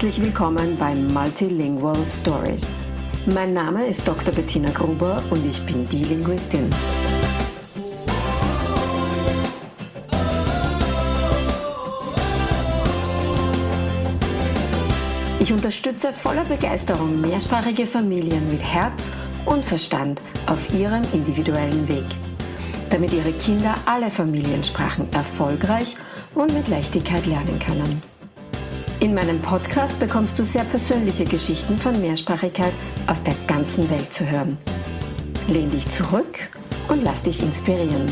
Herzlich willkommen bei Multilingual Stories. Mein Name ist Dr. Bettina Gruber und ich bin die Linguistin. Ich unterstütze voller Begeisterung mehrsprachige Familien mit Herz und Verstand auf ihrem individuellen Weg, damit ihre Kinder alle Familiensprachen erfolgreich und mit Leichtigkeit lernen können. In meinem Podcast bekommst du sehr persönliche Geschichten von Mehrsprachigkeit aus der ganzen Welt zu hören. Lehn dich zurück und lass dich inspirieren.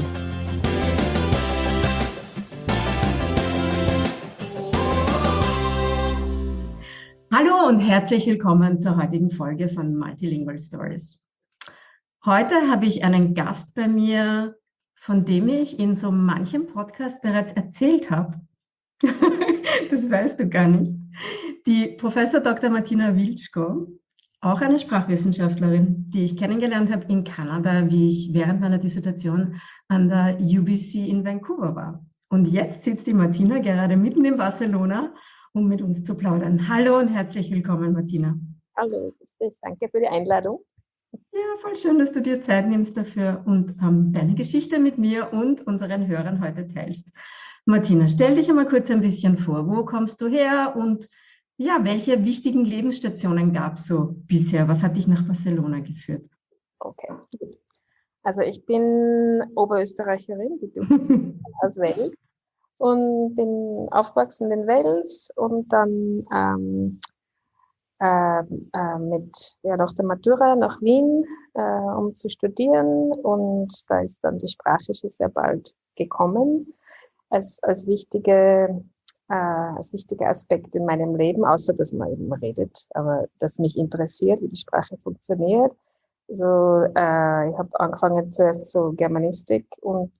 Hallo und herzlich willkommen zur heutigen Folge von Multilingual Stories. Heute habe ich einen Gast bei mir, von dem ich in so manchem Podcast bereits erzählt habe. Das weißt du gar nicht. Die Professor Dr. Martina Wilczko, auch eine Sprachwissenschaftlerin, die ich kennengelernt habe in Kanada, wie ich während meiner Dissertation an der UBC in Vancouver war. Und jetzt sitzt die Martina gerade mitten in Barcelona, um mit uns zu plaudern. Hallo und herzlich willkommen, Martina. Hallo, danke für die Einladung. Ja, voll schön, dass du dir Zeit nimmst dafür und deine Geschichte mit mir und unseren Hörern heute teilst. Martina, stell dich einmal kurz ein bisschen vor. Wo kommst du her und ja, welche wichtigen Lebensstationen gab es so bisher? Was hat dich nach Barcelona geführt? Okay, gut. Also ich bin Oberösterreicherin, wie du, aus Wels und bin aufgewachsen in Wels und dann nach der Matura nach Wien, um zu studieren, und da ist dann die Sprache schon sehr bald gekommen als wichtiger Aspekt in meinem Leben, außer dass man eben redet, aber das mich interessiert, wie die Sprache funktioniert. Also ich habe angefangen zuerst so Germanistik und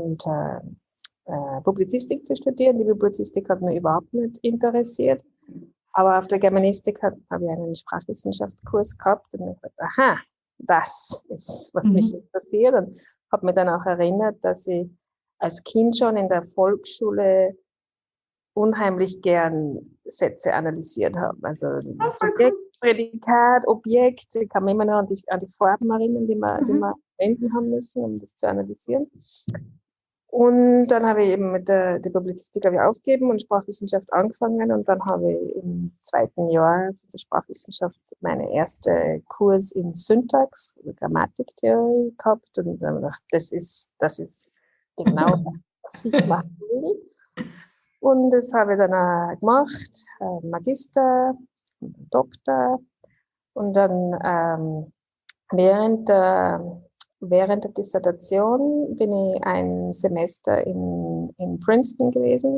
Publizistik zu studieren. Die Publizistik hat mich überhaupt nicht interessiert. Aber auf der Germanistik habe ich einen Sprachwissenschaftskurs gehabt und ich dachte, aha, das ist, was mich interessiert, und habe mich dann auch erinnert, dass ich als Kind schon in der Volksschule unheimlich gern Sätze analysiert habe. Also Subjekt, Prädikat, Objekt, ich kann mich immer noch an die Farben erinnern, die wir verwenden haben müssen, um das zu analysieren. Und dann habe ich eben mit der Publizistik aufgegeben und Sprachwissenschaft angefangen, und dann habe ich im zweiten Jahr von der Sprachwissenschaft meine erste Kurs in Syntax, Grammatiktheorie gehabt, und dann habe ich gedacht, das ist genau das, was ich machen will. Und das habe ich dann auch gemacht, Magister, Doktor, und dann während der Dissertation bin ich ein Semester in Princeton gewesen,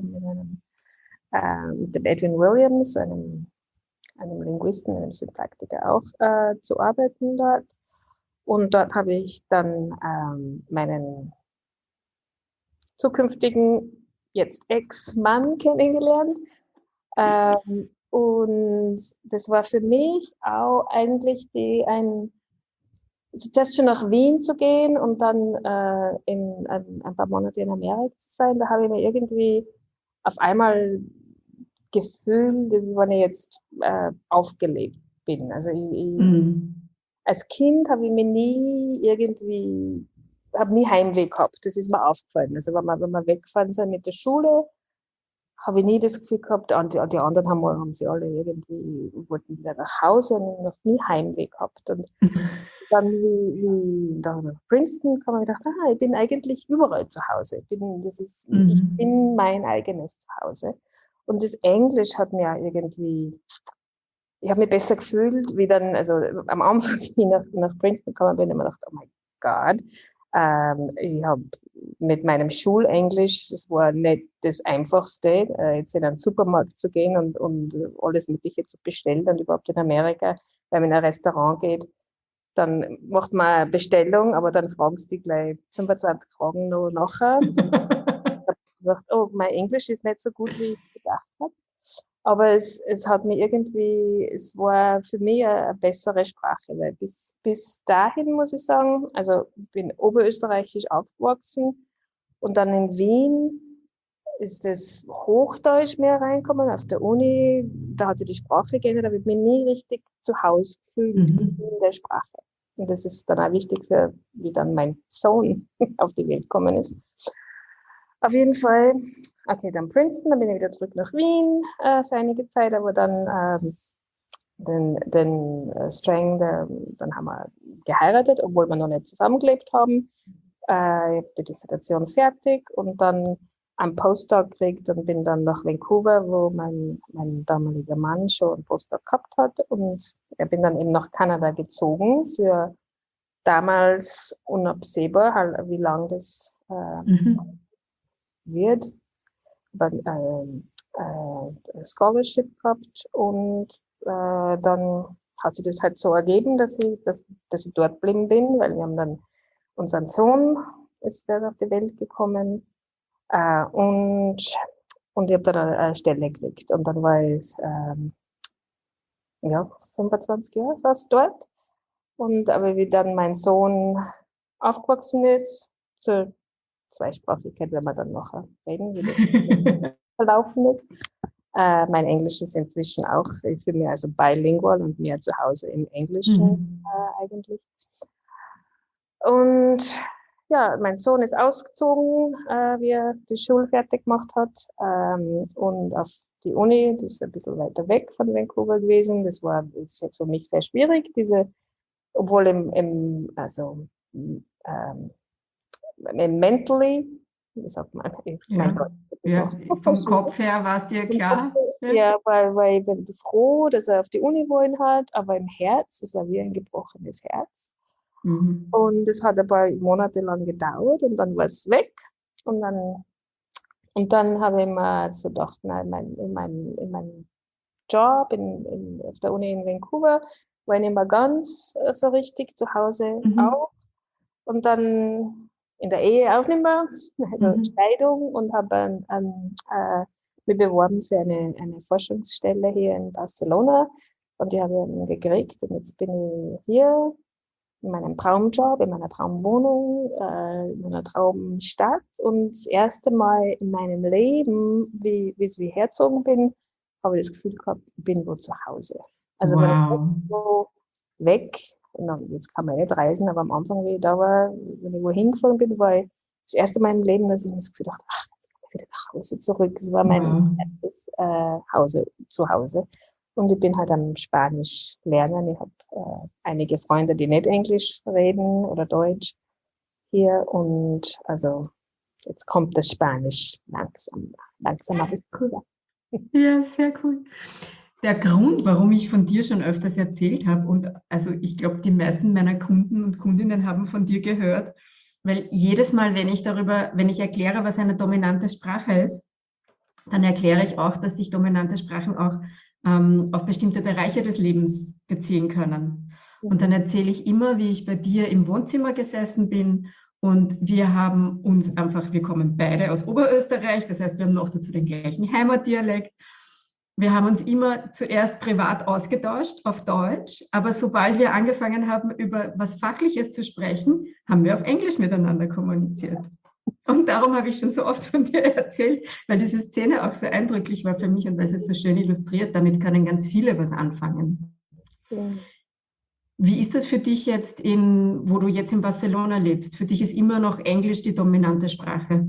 mit dem Edwin Williams, einem Linguisten, einem Syntaktiker auch, zu arbeiten dort. Und dort habe ich dann meinen zukünftigen, jetzt Ex-Mann kennengelernt. Und das war für mich auch eigentlich zuerst schon nach Wien zu gehen und dann in ein paar Monate in Amerika zu sein. Da habe ich mir irgendwie auf einmal gefühlt, wenn ich jetzt aufgelebt bin. Also als Kind habe ich mir nie Heimweh gehabt. Das ist mir aufgefallen. Also wenn wir weggefahren sind mit der Schule, habe ich nie das Gefühl gehabt, die anderen haben sie alle wollten wieder nach Hause und noch nie Heimweh gehabt. Und dann, wie da nach Princeton kam, habe ich gedacht, ich bin eigentlich überall zu Hause. Ich bin mein eigenes Zuhause. Und das Englisch hat mir ich habe mich besser gefühlt, wie dann, also am Anfang, wie nach Princeton kam, bin ich mir gedacht, oh mein Gott, ich habe mit meinem Schulenglisch, das war nicht das Einfachste, jetzt in einen Supermarkt zu gehen und alles Mögliche zu bestellen, und überhaupt in Amerika, wenn man in ein Restaurant geht, dann macht man eine Bestellung, aber dann fragen sie gleich 25 Fragen noch nachher. Ich habe gedacht, oh, mein Englisch ist nicht so gut, wie ich gedacht habe. Aber es hat mir es war für mich eine bessere Sprache, weil bis dahin, muss ich sagen, also ich bin oberösterreichisch aufgewachsen und dann in Wien ist das Hochdeutsch mehr reinkommen. Auf der Uni, da hat sich die Sprache geändert, aber ich bin nie richtig zu Hause gefühlt in der Sprache. Und das ist dann auch wichtig für, wie dann mein Sohn auf die Welt gekommen ist. Auf jeden Fall, okay, dann Princeton, dann bin ich wieder zurück nach Wien für einige Zeit, aber dann den Strang, dann haben wir geheiratet, obwohl wir noch nicht zusammengelebt haben. Ich habe die Dissertation fertig und dann einen Postdoc gekriegt und bin dann nach Vancouver, wo mein damaliger Mann schon einen Postdoc gehabt hat. Und ich bin dann eben nach Kanada gezogen für damals unabsehbar, halt, wie lang das wird. Scholarship gehabt und dann hat sich das halt so ergeben, dass ich dort geblieben bin, weil wir haben dann unseren Sohn, ist der auf die Welt gekommen und ich habe dann eine Stelle gekriegt und dann war ich 25 Jahre fast dort und aber wie dann mein Sohn aufgewachsen ist, zur Zweisprachigkeit werden wir dann noch reden, wie das verlaufen ist. Mein Englisch ist inzwischen auch für mich also bilingual und mehr zu Hause im Englischen eigentlich. Und ja, mein Sohn ist ausgezogen, wie er die Schule fertig gemacht hat und auf die Uni, die ist ein bisschen weiter weg von Vancouver gewesen. Das war für mich sehr schwierig, obwohl im mentally, wie sagt man, mein Gott. Ja, vom Kopf her war es dir klar? Ja, weil ich bin froh, dass er auf die Uni wollen hat, aber im Herz, das war wie ein gebrochenes Herz. Und es hat ein paar Monate lang gedauert und dann war es weg. Und dann habe ich mir so gedacht, in meinem Job auf der Uni in Vancouver war ich nicht mehr ganz so richtig zu Hause auch. Und dann in der Ehe auch nicht mehr, also Scheidung und habe mich beworben für eine Forschungsstelle hier in Barcelona und die habe ich gekriegt und jetzt bin ich hier in meinem Traumjob, in meiner Traumwohnung, in meiner Traumstadt und das erste Mal in meinem Leben, wie ich hergezogen bin, habe ich das Gefühl gehabt, ich bin wo zu Hause. Also wenn ich so weg, jetzt kann man nicht reisen, aber am Anfang, wie ich da war, wenn ich wohin gefahren bin, war ich das erste Mal im Leben, dass ich das Gefühl dachte, jetzt komme ich wieder nach Hause zurück. Das war mein erstes Zuhause. Und ich bin halt am Spanisch lernen. Ich habe einige Freunde, die nicht Englisch reden oder Deutsch hier. Und also jetzt kommt das Spanisch langsam ein bisschen rüber. Ja, sehr cool. Der Grund, warum ich von dir schon öfters erzählt habe, und also ich glaube, die meisten meiner Kunden und Kundinnen haben von dir gehört, weil jedes Mal, wenn ich erkläre, was eine dominante Sprache ist, dann erkläre ich auch, dass sich dominante Sprachen auch auf bestimmte Bereiche des Lebens beziehen können. Und dann erzähle ich immer, wie ich bei dir im Wohnzimmer gesessen bin und wir kommen beide aus Oberösterreich, das heißt, wir haben noch dazu den gleichen Heimatdialekt. Wir haben uns immer zuerst privat ausgetauscht auf Deutsch, aber sobald wir angefangen haben, über was Fachliches zu sprechen, haben wir auf Englisch miteinander kommuniziert. Und darum habe ich schon so oft von dir erzählt, weil diese Szene auch so eindrücklich war für mich und weil sie so schön illustriert. Damit können ganz viele was anfangen. Ja. Wie ist das für dich jetzt, wo du jetzt in Barcelona lebst? Für dich ist immer noch Englisch die dominante Sprache?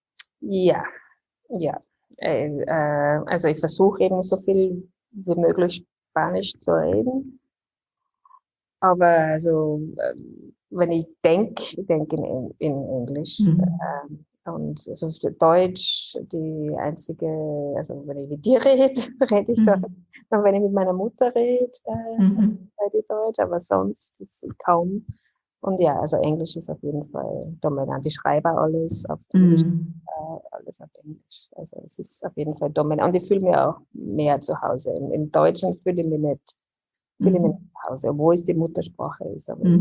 Ja. Also ich versuche eben so viel wie möglich Spanisch zu reden. Aber also wenn ich denke in Englisch. Und also Deutsch, die einzige, also wenn ich mit dir rede, rede ich Deutsch. Und wenn ich mit meiner Mutter rede, rede ich Deutsch, aber sonst kaum. Und ja, also Englisch ist auf jeden Fall dominant. Ich schreibe alles auf Englisch, alles auf Englisch. Also es ist auf jeden Fall dominant. Und ich fühle mich auch mehr zu Hause. Im Deutschen fühle ich mich nicht zu Hause, obwohl es die Muttersprache ist. Aber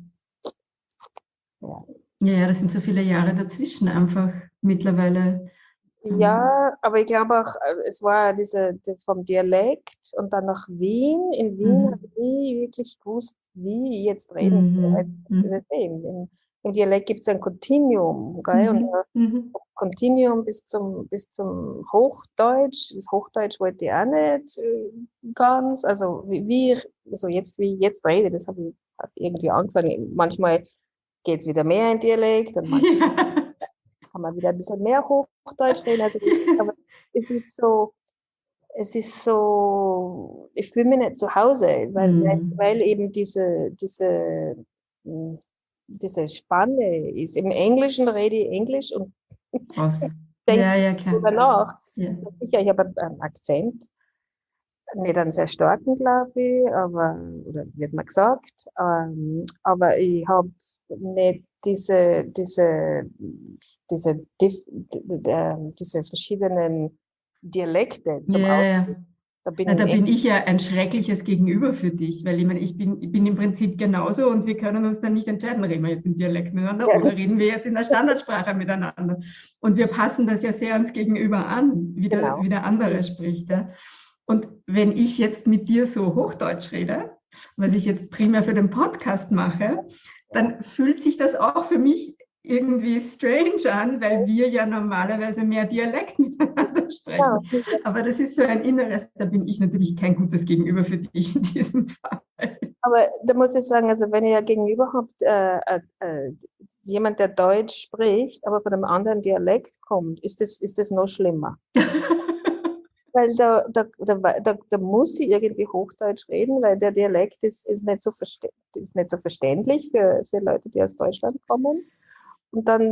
ja, das sind so viele Jahre dazwischen einfach mittlerweile. Ja, aber ich glaube auch, es war vom Dialekt und dann nach Wien. In Wien habe ich nie wirklich gewusst, wie ich jetzt reden soll. Im Dialekt gibt es ein Kontinuum, gell? Und Continuum bis zum Hochdeutsch. Das Hochdeutsch wollte ich auch nicht ganz. Also wie ich jetzt rede, das habe ich hab irgendwie angefangen. Manchmal geht es wieder mehr in Dialekt und manchmal kann man wieder ein bisschen mehr Hochdeutsch reden. Also, aber es ist so, ich fühle mich nicht zu Hause, weil eben diese Spanne ist. Im Englischen rede ich Englisch und denke darüber nach. Ja. Sicher, ich habe einen Akzent, nicht einen sehr starken, glaube ich, oder wird mir gesagt, aber ich habe nicht diese verschiedenen Dialekte zum Ausdruck. Da bin ich ja ein schreckliches Gegenüber für dich, weil ich bin im Prinzip genauso und wir können uns dann nicht entscheiden, reden wir jetzt im Dialekt miteinander oder reden wir jetzt in der Standardsprache miteinander. Und wir passen das ja sehr ans Gegenüber an, wie der andere spricht. Ja. Und wenn ich jetzt mit dir so Hochdeutsch rede, was ich jetzt primär für den Podcast mache, dann fühlt sich das auch für mich irgendwie strange an, weil wir ja normalerweise mehr Dialekt miteinander sprechen. Ja. Aber das ist so ein Inneres, da bin ich natürlich kein gutes Gegenüber für dich in diesem Fall. Aber da muss ich sagen, also wenn ihr ja gegenüber habt, jemand, der Deutsch spricht, aber von einem anderen Dialekt kommt, ist das noch schlimmer. Weil da muss sie irgendwie Hochdeutsch reden, weil der Dialekt ist nicht so verständlich für Leute, die aus Deutschland kommen. Und dann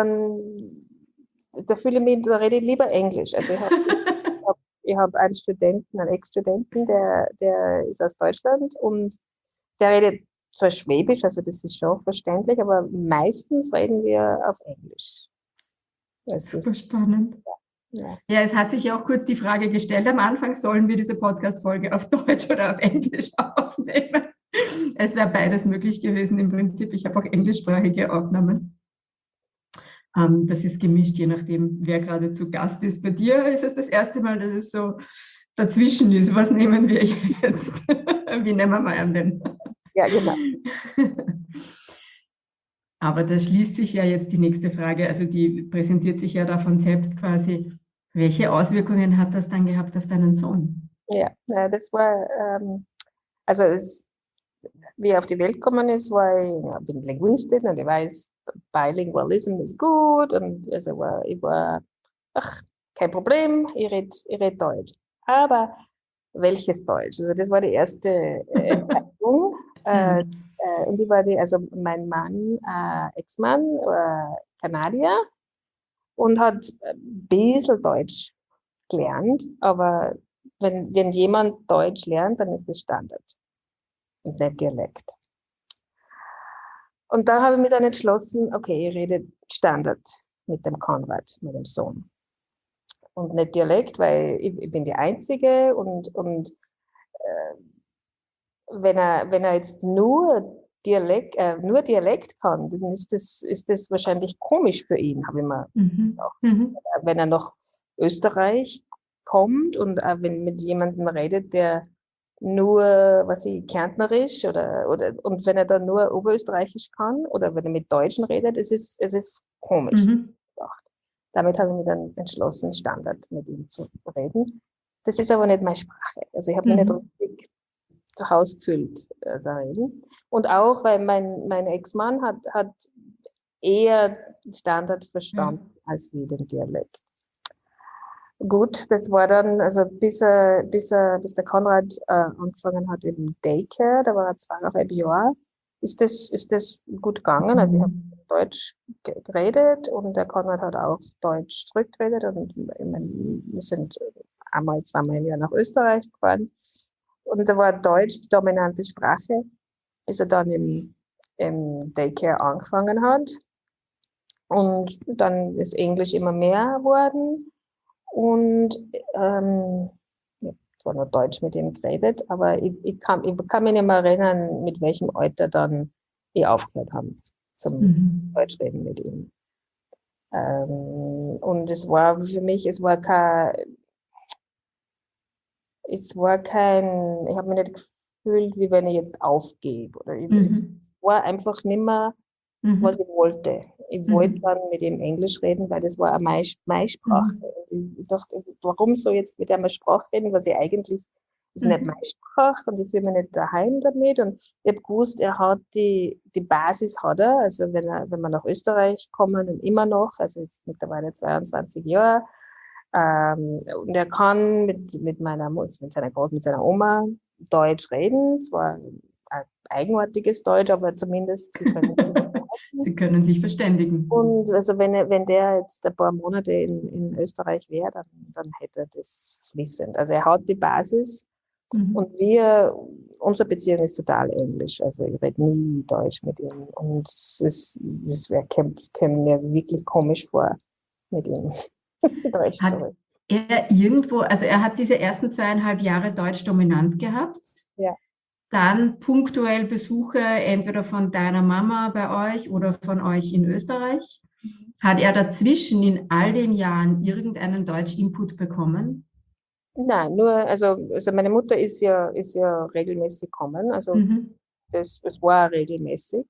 da fühle ich mich, da rede ich lieber Englisch. Also ich hab einen Ex-Studenten, der ist aus Deutschland und der redet zwar Schwäbisch, also das ist schon verständlich, aber meistens reden wir auf Englisch. Das ist spannend. Ja, es hat sich ja auch kurz die Frage gestellt, am Anfang sollen wir diese Podcast-Folge auf Deutsch oder auf Englisch aufnehmen. Es wäre beides möglich gewesen im Prinzip. Ich habe auch englischsprachige Aufnahmen. Das ist gemischt, je nachdem, wer gerade zu Gast ist. Bei dir ist es das erste Mal, dass es so dazwischen ist. Was nehmen wir jetzt? Wie nehmen wir mal den? Ja, genau. Aber da schließt sich ja jetzt die nächste Frage. Also die präsentiert sich ja davon selbst quasi. Welche Auswirkungen hat das dann gehabt auf deinen Sohn? Ja, das war, also wie er auf die Welt gekommen ist, ich bin Linguistin und ich weiß, Bilingualism ist gut und also ich war, kein Problem, ich red Deutsch. Aber welches Deutsch? Also das war die erste Entscheidung. Und die war also mein Mann, Ex-Mann, Kanadier und hat ein bisschen Deutsch gelernt, aber wenn jemand Deutsch lernt, dann ist das Standard und nicht Dialekt. Und da habe ich mich dann entschlossen, okay, ich rede Standard mit dem Konrad, mit dem Sohn. Und nicht Dialekt, weil ich bin die Einzige und wenn er jetzt nur Dialekt kann, dann ist das wahrscheinlich komisch für ihn, habe ich mir gedacht. Wenn er nach Österreich kommt und wenn mit jemandem redet, der nur, Kärntnerisch und wenn er dann nur Oberösterreichisch kann oder wenn er mit Deutschen redet, es ist komisch. Damit habe ich mich dann entschlossen, Standard mit ihm zu reden. Das ist aber nicht meine Sprache. Also ich habe mich nicht richtig zu Hause gefühlt da reden. Und auch, weil mein Ex-Mann hat eher Standard verstanden als wie den Dialekt. Gut, das war dann, also bis der Konrad angefangen hat im Daycare, da war er 2,5 Jahre, ist das gut gegangen. Also ich habe Deutsch geredet und der Konrad hat auch Deutsch zurückgeredet und wir sind einmal, zweimal im Jahr nach Österreich gefahren. Und da war Deutsch die dominante Sprache, bis er dann im Daycare angefangen hat. Und dann ist Englisch immer mehr geworden. Und zwar nur Deutsch mit ihm geredet, aber ich kann mich nicht mehr erinnern, mit welchem Alter dann wir aufgehört haben zum Deutschreden mit ihm. Und es war für mich, ich habe mich nicht gefühlt, wie wenn ich jetzt aufgebe. Oder es war einfach nicht mehr, was ich wollte. ich wollte dann mit ihm Englisch reden, weil das war auch meine Sprache. Und ich dachte, warum so jetzt mit einer Sprache reden, was ich eigentlich, das ist nicht meine Sprache und ich fühle mich nicht daheim damit. Und ich habe gewusst, er hat die Basis hat er, also wenn wir nach Österreich kommen und immer noch, also jetzt mittlerweile 22 Jahre, und er kann mit seiner Oma Deutsch reden, zwar ein eigenartiges Deutsch, aber zumindest sie können Sie können sich verständigen. und also wenn der jetzt ein paar Monate in Österreich wäre, dann hätte er das fließend. Also er hat die Basis und unsere Beziehung ist total Englisch. Also ich rede nie Deutsch mit ihm. Und das käme mir wirklich komisch vor, mit ihm Deutsch zu reden. Er hat diese ersten 2,5 Jahre Deutsch dominant gehabt. Ja. Dann punktuell Besuche entweder von deiner Mama bei euch oder von euch in Österreich. Hat er dazwischen in all den Jahren irgendeinen Deutsch-Input bekommen? Nein, nur, also meine Mutter ist ja regelmäßig gekommen, also das war regelmäßig,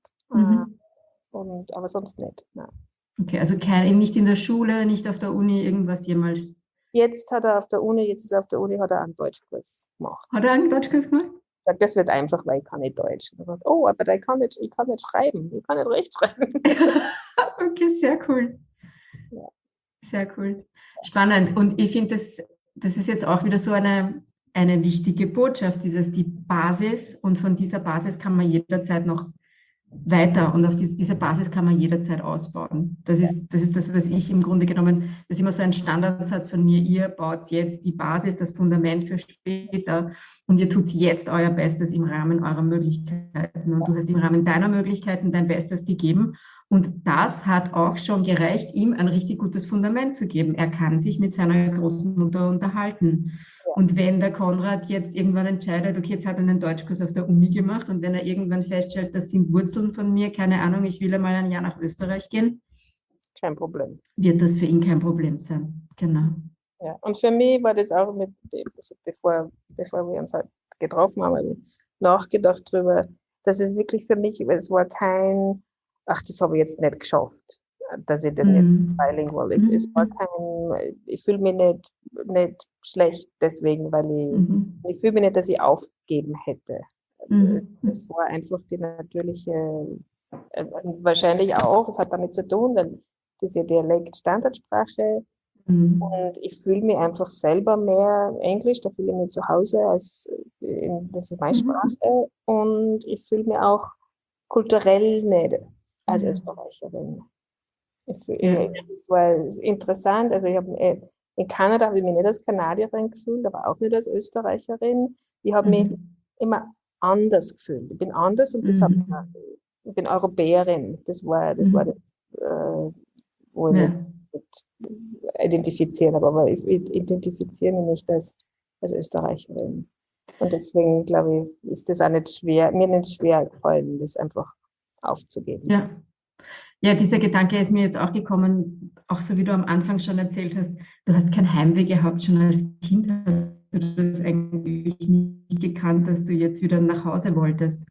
aber sonst nicht. Nein. Okay, also nicht in der Schule, nicht auf der Uni, irgendwas jemals? Jetzt ist er auf der Uni, hat er einen Deutschkurs gemacht. Hat er einen Deutschkurs gemacht? Das wird einfach, weil ich kann nicht Deutsch. Sagt, oh, aber ich kann nicht schreiben, ich kann nicht rechtschreiben. Okay, sehr cool. Ja. Sehr cool. Spannend. Und ich finde, das ist jetzt auch wieder so eine wichtige Botschaft, die Basis. Und von dieser Basis kann man jederzeit noch weiter und auf diese Basis kann man jederzeit ausbauen. Das ist das, was ich im Grunde genommen, das ist immer so ein Standardsatz von mir, ihr baut jetzt die Basis, das Fundament für später und ihr tut jetzt euer Bestes im Rahmen eurer Möglichkeiten und du hast im Rahmen deiner Möglichkeiten dein Bestes gegeben und das hat auch schon gereicht, ihm ein richtig gutes Fundament zu geben. Er kann sich mit seiner Großmutter unterhalten. Und wenn der Konrad jetzt irgendwann entscheidet, okay, jetzt hat er einen Deutschkurs auf der Uni gemacht und wenn er irgendwann feststellt, das sind Wurzeln von mir, keine Ahnung, ich will einmal ein Jahr nach Österreich gehen. Kein Problem. Wird das für ihn kein Problem sein. Genau. Ja, und für mich war das auch bevor wir uns halt getroffen haben, habe ich nachgedacht darüber, dass es wirklich für mich, es war kein, das habe ich jetzt nicht geschafft, dass ich dann jetzt bilingual ist. Es war ich fühle mich nicht schlecht deswegen, weil ich fühle mich nicht, dass ich aufgeben hätte. Es war einfach die natürliche, wahrscheinlich auch, es hat damit zu tun, weil diese Dialekt-Standardsprache und ich fühle mich einfach selber mehr Englisch, da fühle ich mich zu Hause, das ist meine Sprache und ich fühle mich auch kulturell nicht als Österreicherin. Das war interessant, also ich habe in Kanada habe ich mich nicht als Kanadierin gefühlt, aber auch nicht als Österreicherin. Ich habe mich immer anders gefühlt. Ich bin anders und das ich bin Europäerin. Das war das, wo ich mich identifizieren, aber ich identifiziere mich nicht als Österreicherin. Und deswegen glaube ich, ist das auch mir nicht schwer gefallen, das einfach aufzugeben. Ja, dieser Gedanke ist mir jetzt auch gekommen, auch so wie du am Anfang schon erzählt hast, du hast kein Heimweh gehabt, schon als Kind hast du das eigentlich nicht gekannt, dass du jetzt wieder nach Hause wolltest.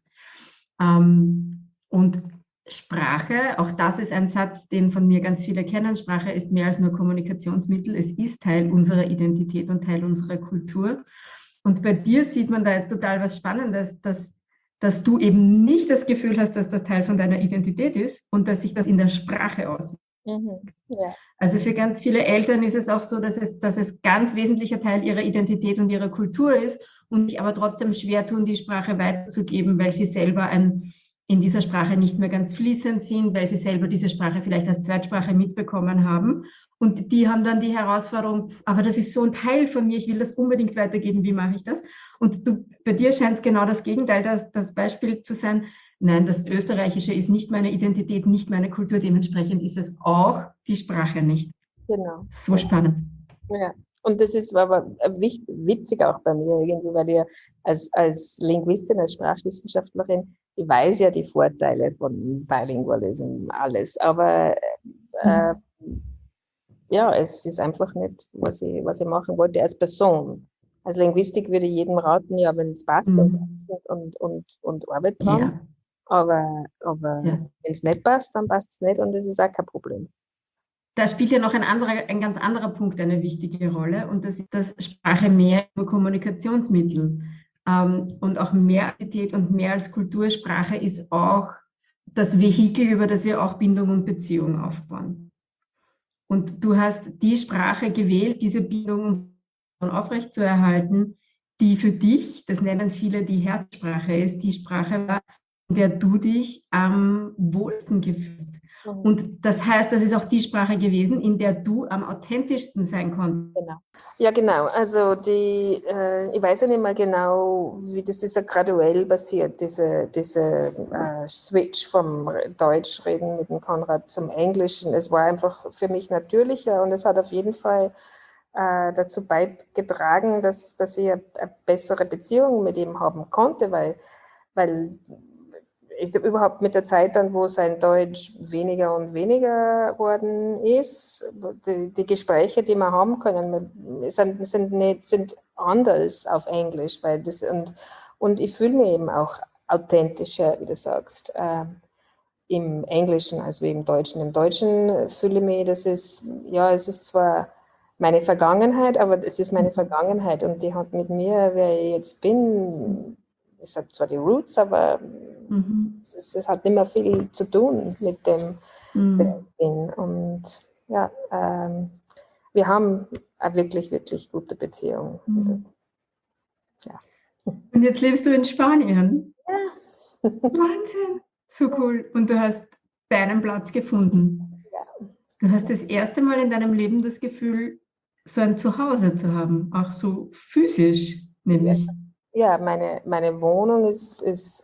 Und Sprache, auch das ist ein Satz, den von mir ganz viele kennen, Sprache ist mehr als nur Kommunikationsmittel, es ist Teil unserer Identität und Teil unserer Kultur. Und bei dir sieht man da jetzt total was Spannendes, dass du eben nicht das Gefühl hast, dass das Teil von deiner Identität ist und dass sich das in der Sprache auswirkt. Ja. Also für ganz viele Eltern ist es auch so, dass es ganz wesentlicher Teil ihrer Identität und ihrer Kultur ist und sich aber trotzdem schwer tun, die Sprache weiterzugeben, weil sie selber in dieser Sprache nicht mehr ganz fließend sind, weil sie selber diese Sprache vielleicht als Zweitsprache mitbekommen haben. Und die haben dann die Herausforderung, aber das ist so ein Teil von mir, ich will das unbedingt weitergeben, wie mache ich das? Und bei dir scheint es genau das Gegenteil, das Beispiel zu sein, nein, das Österreichische ist nicht meine Identität, nicht meine Kultur, dementsprechend ist es auch die Sprache nicht. Genau. So spannend. Ja, und das ist aber witzig auch bei mir irgendwie, weil ich als Linguistin, als Sprachwissenschaftlerin, ich weiß ja die Vorteile von Bilingualism, alles, aber es ist einfach nicht, was ich machen wollte als Person. Als Linguistik würde ich jedem raten, ja, wenn es passt und Arbeit dran. aber Ja. wenn es nicht passt, dann passt es nicht und das ist auch kein Problem. Da spielt ja noch ein ganz anderer Punkt eine wichtige Rolle und das ist, dass Sprache mehr über Kommunikationsmittel und auch mehr Identität und mehr als Kultursprache ist auch das Vehikel, über das wir auch Bindung und Beziehung aufbauen. Und du hast die Sprache gewählt, diese Bindung aufrechtzuerhalten, die für dich, das nennen viele die Herzsprache ist, die Sprache war, in der du dich am wohlsten gefühlst. Und das heißt, das ist auch die Sprache gewesen, in der du am authentischsten sein konntest. Genau. Ja, genau. Also ich weiß ja nicht mehr genau, wie das ist ja graduell passiert, diese Switch vom Deutschreden mit dem Konrad zum Englischen. Es war einfach für mich natürlicher und es hat auf jeden Fall dazu beigetragen, dass ich eine bessere Beziehung mit ihm haben konnte, weil ist überhaupt mit der Zeit dann, wo sein Deutsch weniger und weniger worden ist, die Gespräche, die wir haben können, sind anders auf Englisch, weil das und ich fühle mich eben auch authentischer, wie du sagst, im Englischen als wie im Deutschen. Im Deutschen fühle ich mich, es ist zwar meine Vergangenheit, aber es ist meine Vergangenheit und die hat mit mir, wer ich jetzt bin, ich sage zwar die Roots, aber es hat nicht mehr viel zu tun mit dem, wer ich bin. Und ja, wir haben eine wirklich, wirklich gute Beziehung. Ja. Und jetzt lebst du in Spanien? Ja. Wahnsinn, so cool. Und du hast deinen Platz gefunden. Ja. Du hast das erste Mal in deinem Leben das Gefühl, so ein Zuhause zu haben, auch so physisch, nämlich. Ja, meine Wohnung ist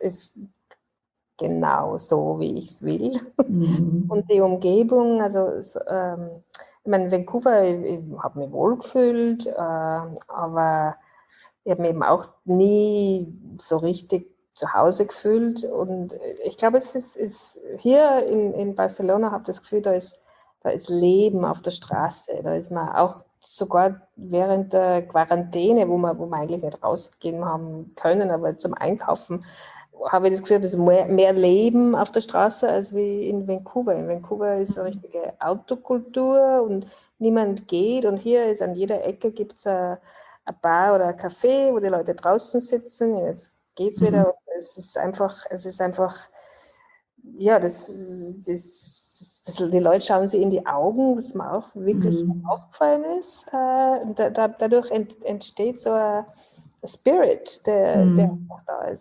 genau so, wie ich es will. Und die Umgebung, also ich meine, Vancouver, ich habe mich wohlgefühlt, aber ich habe mich eben auch nie so richtig zu Hause gefühlt. Und ich glaube, es ist hier in Barcelona, habe ich das Gefühl, da ist Leben auf der Straße. Da ist man auch sogar während der Quarantäne, wo wir eigentlich nicht rausgehen haben können, aber zum Einkaufen, habe ich das Gefühl, es ist mehr Leben auf der Straße als wie in Vancouver. In Vancouver ist eine richtige Autokultur und niemand geht. Und hier ist an jeder Ecke gibt es ein Bar oder ein Café, wo die Leute draußen sitzen. Jetzt geht es wieder. Es ist einfach, ja, die Leute schauen sie in die Augen, was mir auch wirklich aufgefallen ist. Dadurch entsteht so ein Spirit, der einfach da ist.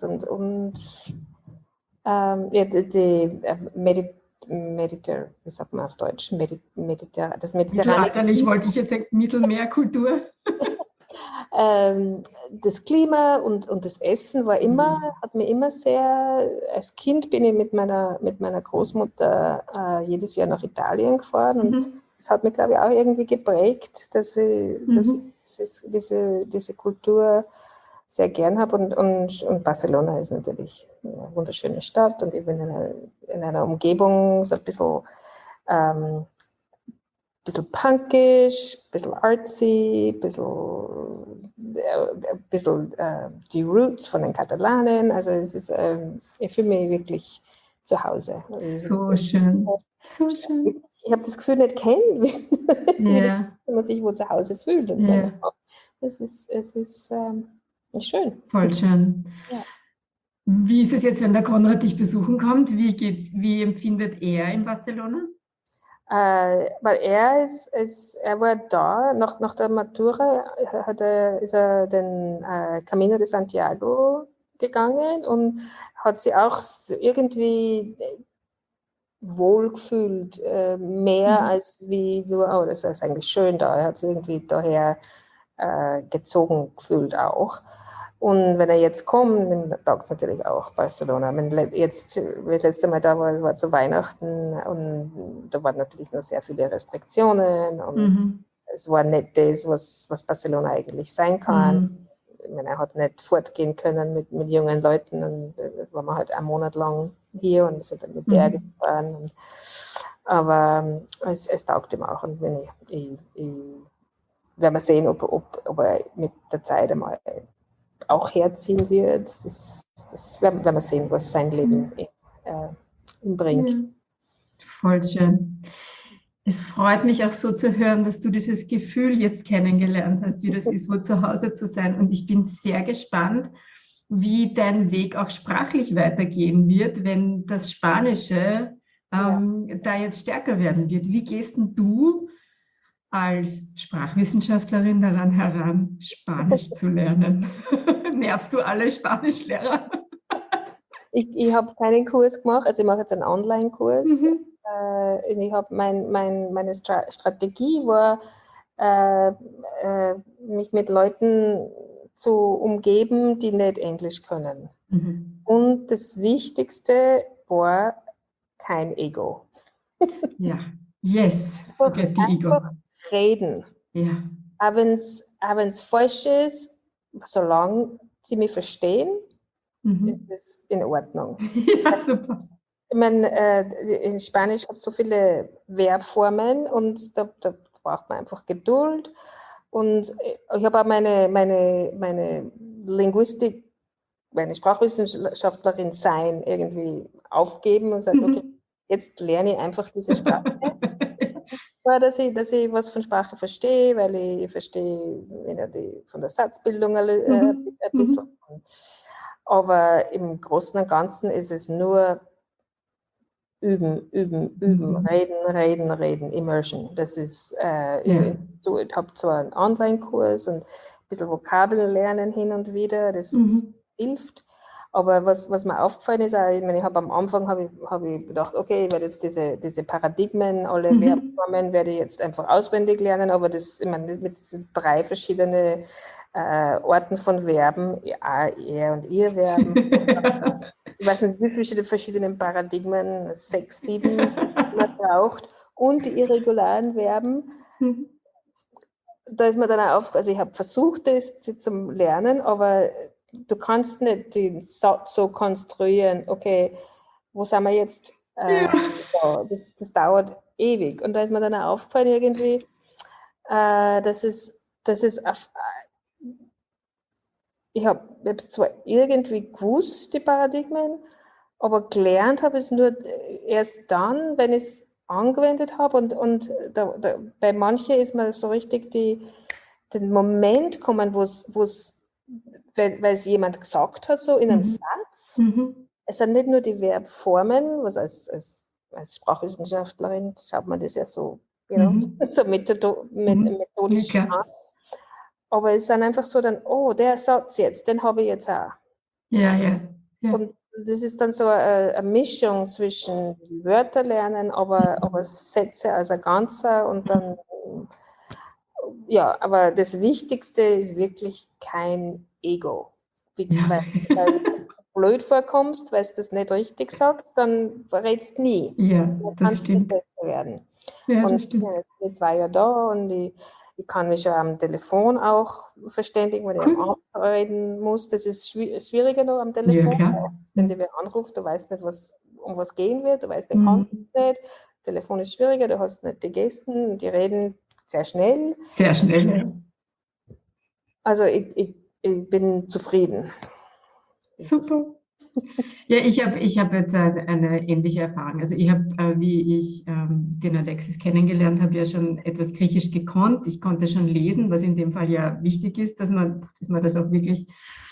Wie sagt man auf Deutsch? Das Mittelalterlich wollte ich jetzt sagen, Mittelmeerkultur. Das Klima und das Essen hat mir immer sehr, als Kind bin ich mit meiner Großmutter jedes Jahr nach Italien gefahren und das hat mich, glaube ich, auch irgendwie geprägt, dass ich diese Kultur sehr gern habe und Barcelona ist natürlich eine wunderschöne Stadt und ich bin in einer Umgebung so ein bisschen punkisch, ein bisschen artsy, ein bisschen die Roots von den Katalanen. Also ich fühle mich wirklich zu Hause. So schön. So schön. Ich habe das Gefühl, nicht kennen, wie man sich wohl zu Hause fühlt. Es ist schön. Voll schön. Ja. Wie ist es jetzt, wenn der Konrad dich besuchen kommt? Wie empfindet er in Barcelona? Weil er war da, nach der Matura ist er den Camino de Santiago gegangen und hat sich auch irgendwie wohlgefühlt, mehr als wie nur, oh, das ist eigentlich schön da. Er hat sich irgendwie daher gezogen gefühlt auch. Und wenn er jetzt kommt, dann taugt es natürlich auch Barcelona. Das letzte Mal da war zu Weihnachten und da waren natürlich noch sehr viele Restriktionen und es war nicht das, was Barcelona eigentlich sein kann. Ich meine, er hat nicht fortgehen können mit jungen Leuten und da waren wir halt einen Monat lang hier und sind dann mit Berge gefahren. Aber es taugt ihm auch und wenn ich werden wir sehen, ob er mit der Zeit einmal auch herziehen wird. Das werden wir sehen, was sein Leben bringt. Ja, voll schön. Es freut mich auch so zu hören, dass du dieses Gefühl jetzt kennengelernt hast, wie das ist, wo zu Hause zu sein. Und ich bin sehr gespannt, wie dein Weg auch sprachlich weitergehen wird, wenn das Spanische da jetzt stärker werden wird. Wie gehst denn du als Sprachwissenschaftlerin daran heran, Spanisch zu lernen? Nervst du alle Spanischlehrer? Ich habe keinen Kurs gemacht, also ich mache jetzt einen Online-Kurs. Mhm. Ich habe meine Strategie war, mich mit Leuten zu umgeben, die nicht Englisch können. Mhm. Und das Wichtigste war kein Ego. Ja, yes, forget the ego. Einfach reden. Ja. Auch wenn es falsch ist, solange sie mich verstehen, ist es in Ordnung. Ja, super. Ich meine, in Spanisch hat es so viele Verbformen und da braucht man einfach Geduld. Und ich habe auch meine Linguistik, meine Sprachwissenschaftlerin sein irgendwie aufgeben und gesagt, okay, jetzt lerne ich einfach diese Sprache. Dass ich was von Sprache verstehe, weil ich verstehe von der Satzbildung ein bisschen. Aber im Großen und Ganzen ist es nur üben, reden, Immersion. Das ist, ich habe zwar einen Online-Kurs und ein bisschen Vokabeln lernen hin und wieder, das hilft. Aber was mir aufgefallen ist, ich meine, am Anfang habe ich gedacht, okay, ich werde jetzt diese Paradigmen, alle Verbformen werde ich jetzt einfach auswendig lernen, aber ich meine, mit 3 verschiedenen Orten von Verben, er und ihr Verben, ich weiß nicht, wie viele verschiedene Paradigmen, 6, 7 man braucht und die irregularen Verben. Da ist mir dann auch also ich habe versucht, das zu lernen, aber du kannst nicht den Satz so konstruieren, okay, wo sind wir jetzt? Das dauert ewig. Und da ist mir dann auch aufgefallen irgendwie, ich habe es zwar irgendwie gewusst, die Paradigmen, aber gelernt habe ich es nur erst dann, wenn ich es angewendet habe. Und bei manchen ist mir so richtig den Moment kommen, wo es, weil es jemand gesagt hat, so in einem Satz. Es sind nicht nur die Verbformen, was als Sprachwissenschaftlerin schaut man das ja so, so methodisch an. Aber es sind einfach so dann, oh, der Satz jetzt, den habe ich jetzt auch. Ja. Und das ist dann so eine Mischung zwischen Wörter lernen, aber Sätze als ein Ganzer und dann, ja, aber das Wichtigste ist wirklich kein Ego. Weil du blöd vorkommst, weil du das nicht richtig sagst, dann verrätst du nie. Ja, dann das kannst stimmt. du besser werden. Ja, und das stimmt. jetzt war ich ja da und ich kann mich schon am Telefon auch verständigen, wenn ich am Abend reden muss. Das ist schwieriger noch am Telefon. Ja, klar. Wenn dir wer anruft, du weißt nicht, um was gehen wird, du weißt, der kann nicht. Telefon ist schwieriger, du hast nicht die Gesten, die reden sehr schnell. Sehr schnell, ja. Also ich bin zufrieden. Super. Ja, ich hab jetzt eine ähnliche Erfahrung. Also ich habe, wie ich den Alexis kennengelernt habe, ja schon etwas Griechisch gekonnt. Ich konnte schon lesen, was in dem Fall ja wichtig ist, dass man das auch wirklich,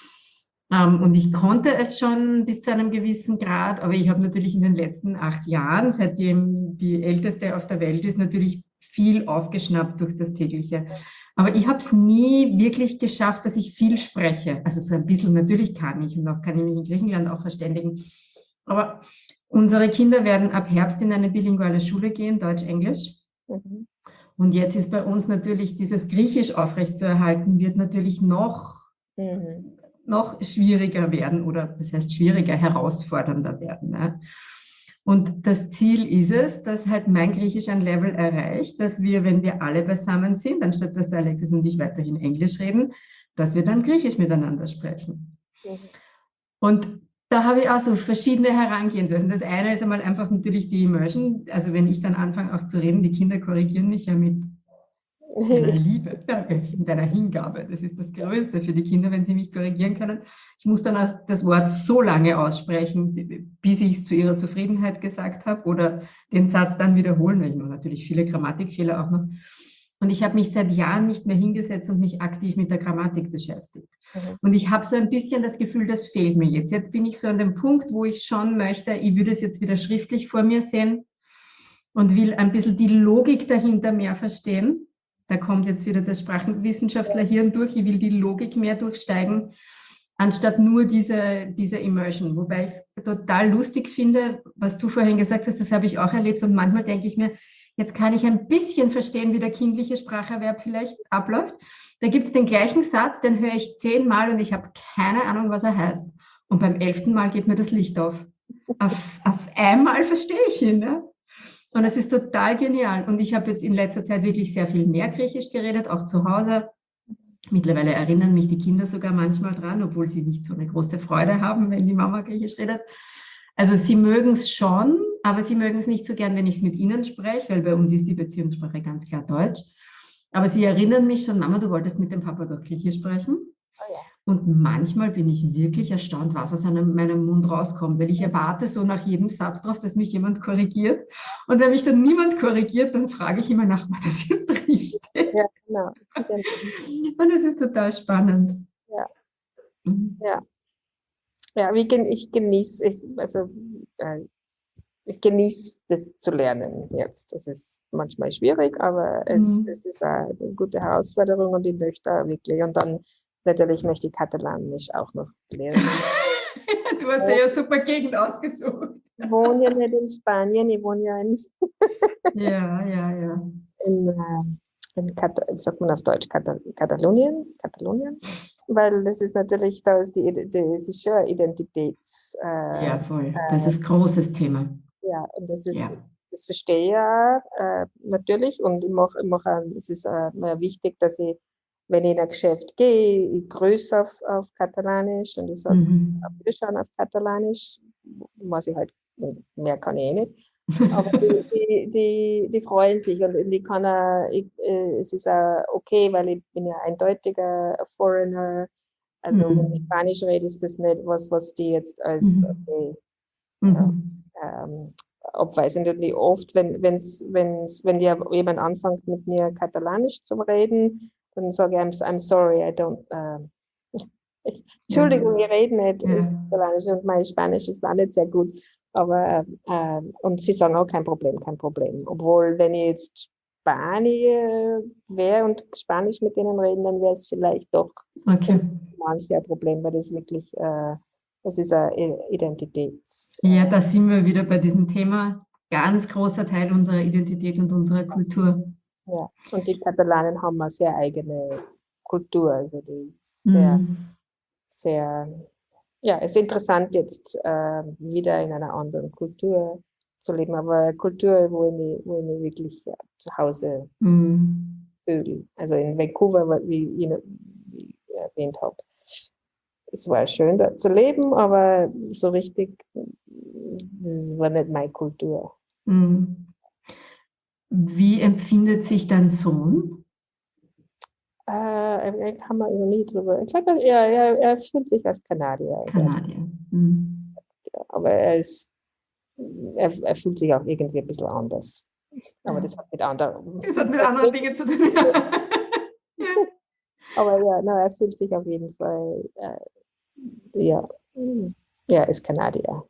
und ich konnte es schon bis zu einem gewissen Grad, aber ich habe natürlich in den letzten 8 Jahren, seitdem die Älteste auf der Welt ist, natürlich viel aufgeschnappt durch das tägliche. Aber ich habe es nie wirklich geschafft, dass ich viel spreche. Also so ein bisschen natürlich kann ich und auch kann ich mich in Griechenland auch verständigen. Aber unsere Kinder werden ab Herbst in eine bilinguale Schule gehen, Deutsch-Englisch. Und jetzt ist bei uns natürlich dieses Griechisch aufrechtzuerhalten, wird natürlich noch schwieriger werden oder das heißt schwieriger, herausfordernder werden. Ne? Und das Ziel ist es, dass halt mein Griechisch ein Level erreicht, dass wir, wenn wir alle beisammen sind, anstatt dass der Alexis und ich weiterhin Englisch reden, dass wir dann Griechisch miteinander sprechen. Und da habe ich auch so verschiedene Herangehensweisen. Das eine ist einmal einfach natürlich die Immersion. Also wenn ich dann anfange auch zu reden, die Kinder korrigieren mich ja mit deiner Liebe, deiner Hingabe. Das ist das Größte für die Kinder, wenn sie mich korrigieren können. Ich muss dann das Wort so lange aussprechen, bis ich es zu ihrer Zufriedenheit gesagt habe oder den Satz dann wiederholen, weil ich mache natürlich viele Grammatikfehler auch noch. Und ich habe mich seit Jahren nicht mehr hingesetzt und mich aktiv mit der Grammatik beschäftigt. Und ich habe so ein bisschen das Gefühl, das fehlt mir jetzt. Jetzt bin ich so an dem Punkt, wo ich schon möchte, ich würde es jetzt wieder schriftlich vor mir sehen und will ein bisschen die Logik dahinter mehr verstehen. Da kommt jetzt wieder das Sprachenwissenschaftlerhirn durch. Ich will die Logik mehr durchsteigen, anstatt nur diese Immersion. Wobei ich es total lustig finde, was du vorhin gesagt hast, das habe ich auch erlebt. Und manchmal denke ich mir, jetzt kann ich ein bisschen verstehen, wie der kindliche Spracherwerb vielleicht abläuft. Da gibt es den gleichen Satz, den höre ich 10-mal und ich habe keine Ahnung, was er heißt. Und beim 11. Mal geht mir das Licht auf. Auf einmal verstehe ich ihn. Ne? Und es ist total genial. Und ich habe jetzt in letzter Zeit wirklich sehr viel mehr Griechisch geredet, auch zu Hause. Mittlerweile erinnern mich die Kinder sogar manchmal dran, obwohl sie nicht so eine große Freude haben, wenn die Mama Griechisch redet. Also sie mögen es schon, aber sie mögen es nicht so gern, wenn ich es mit ihnen spreche, weil bei uns ist die Beziehungssprache ganz klar Deutsch. Aber sie erinnern mich schon, Mama, du wolltest mit dem Papa doch Griechisch sprechen. Oh ja. Und manchmal bin ich wirklich erstaunt, was aus meinem Mund rauskommt, weil ich erwarte so nach jedem Satz drauf, dass mich jemand korrigiert. Und wenn mich dann niemand korrigiert, dann frage ich immer nach, war das jetzt richtig? Ja, genau. Und es ist total spannend. Ja, ja. Ja, ich genieße, ich genieße das zu lernen jetzt. Es ist manchmal schwierig, aber es ist eine gute Herausforderung und ich möchte wirklich. Und dann natürlich möchte ich Katalanisch auch noch lernen. Du hast ja super Gegend ausgesucht. Ich wohne ja nicht in Spanien, ich wohne ja in sagt man auf Deutsch, Katalonien, weil das ist natürlich, das ist schon ein Identitäts... ja, voll. Das ist ein großes Thema. Ja, und das ist, das verstehe ich ja natürlich und es ist mir wichtig, dass ich, wenn ich in ein Geschäft gehe, ich grüße auf Katalanisch und ich sage, wir schauen auf Katalanisch, was ich halt, mehr kann ich eh nicht. Aber die freuen sich und ich kann es ist auch okay, weil ich bin ja eindeutiger Foreigner. Also wenn ich Spanisch rede, ist das nicht was die jetzt als okay, abweisen. Und oft, wenn jemand anfängt mit mir Katalanisch zu reden, dann sage ich, I'm sorry, I don't. Entschuldigung, ich rede nicht Katalanisch und mein Spanisch ist auch nicht sehr gut. Aber, und sie sagen auch kein Problem. Obwohl, wenn ich jetzt Spanier wäre und Spanisch mit denen reden, dann wäre es vielleicht doch manchmal ein Problem, weil das wirklich, das ist eine Identitäts... Ja, da sind wir wieder bei diesem Thema, ganz großer Teil unserer Identität und unserer Kultur. Ja, und die Katalanen haben eine sehr eigene Kultur, also die ist sehr... Ja, es ist interessant jetzt wieder in einer anderen Kultur zu leben, aber eine Kultur, wo ich mich wirklich zu Hause fühle. Also in Vancouver, wie ich erwähnt habe. Es war schön, da zu leben, aber so richtig, das war nicht meine Kultur. Wie empfindet sich dein Sohn? Haben wir noch nie drüber. Ich glaube, er fühlt sich als Kanadier. Ja, aber er fühlt sich auch irgendwie ein bisschen anders. Aber das hat mit anderen Dingen zu tun. Aber ja, er fühlt sich auf jeden Fall, er ist Kanadier.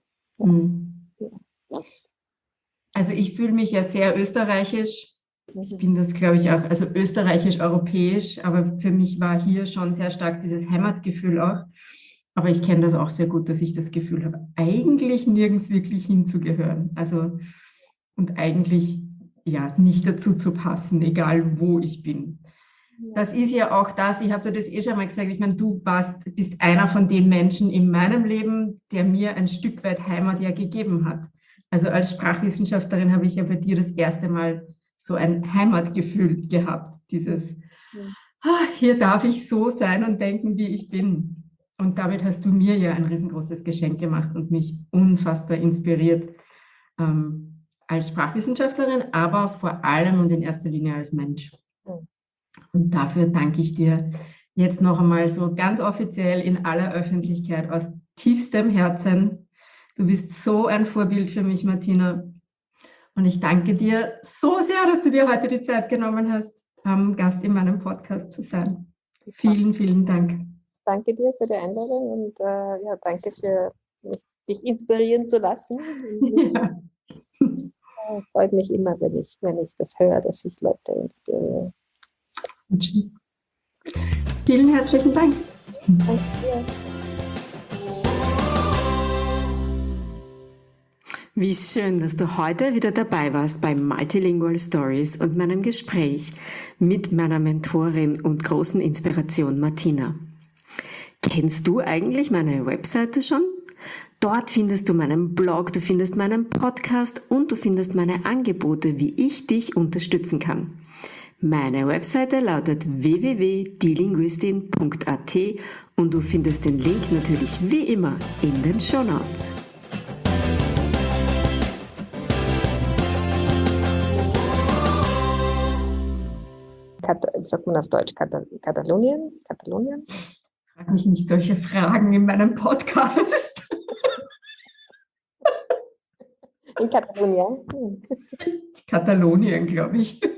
Also ich fühle mich ja sehr österreichisch. Ich bin das, glaube ich, auch, also österreichisch-europäisch, aber für mich war hier schon sehr stark dieses Heimatgefühl auch. Aber ich kenne das auch sehr gut, dass ich das Gefühl habe, eigentlich nirgends wirklich hinzugehören. Also und eigentlich nicht dazu zu passen, egal wo ich bin. Das ist ja auch das, ich habe dir das schon mal gesagt, ich meine, du bist einer von den Menschen in meinem Leben, der mir ein Stück weit Heimat ja gegeben hat. Also als Sprachwissenschaftlerin habe ich ja bei dir das erste Mal so ein Heimatgefühl gehabt, dieses, hier darf ich so sein und denken, wie ich bin. Und damit hast du mir ja ein riesengroßes Geschenk gemacht und mich unfassbar inspiriert als Sprachwissenschaftlerin, aber vor allem und in erster Linie als Mensch. Und dafür danke ich dir jetzt noch einmal so ganz offiziell in aller Öffentlichkeit aus tiefstem Herzen. Du bist so ein Vorbild für mich, Martina. Und ich danke dir so sehr, dass du dir heute die Zeit genommen hast, Gast in meinem Podcast zu sein. Vielen, vielen Dank. Danke dir für die Einladung und ja, danke für dich inspirieren zu lassen. Ja. Freut mich immer, wenn ich das höre, dass ich Leute inspiriere. Vielen herzlichen Dank. Danke dir. Wie schön, dass du heute wieder dabei warst bei Multilingual Stories und meinem Gespräch mit meiner Mentorin und großen Inspiration Martina. Kennst du eigentlich meine Webseite schon? Dort findest du meinen Blog, du findest meinen Podcast und du findest meine Angebote, wie ich dich unterstützen kann. Meine Webseite lautet www.dielinguistin.at und du findest den Link natürlich wie immer in den Shownotes. Sagt man auf Deutsch Katalonien? Katalonien? Frag mich nicht solche Fragen in meinem Podcast. In Katalonien? Katalonien, glaube ich.